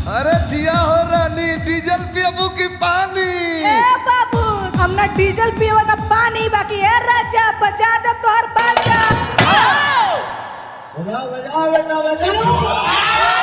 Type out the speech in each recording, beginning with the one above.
अरे जिया हो रानी, डीजल पियबू की पानी? ए बाबू, हम ना डीजल पियो ना पानी, बाकी है राजा बजा दे तोहर बाजा। बजाओ बजाओ बेटा बजाओ।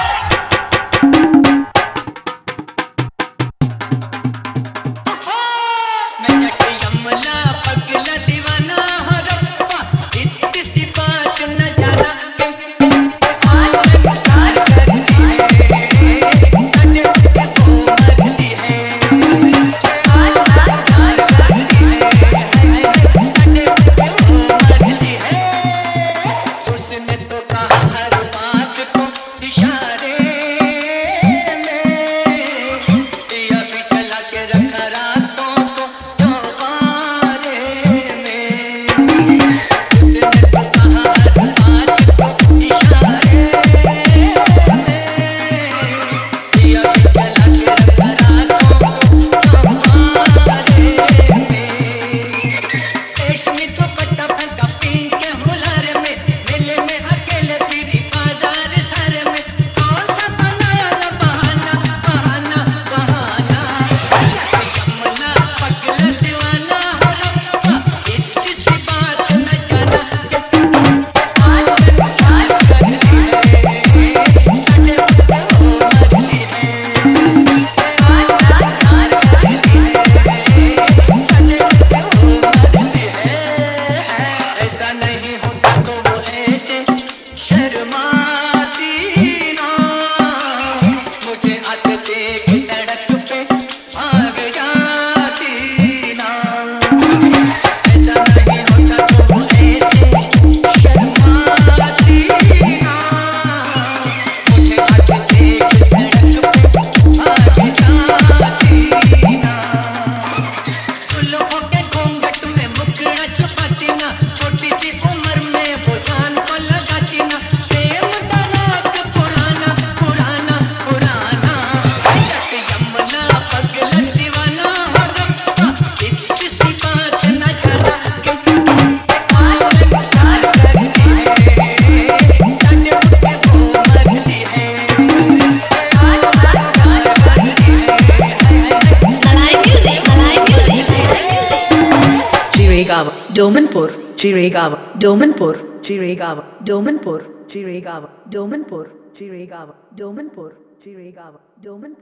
Domanpur, Jiregaon, Domanpur, Jiregaon, Domanpur, Jiregaon, Domanpur, Jiregaon, Domanpur, Jiregaon, Domanpur.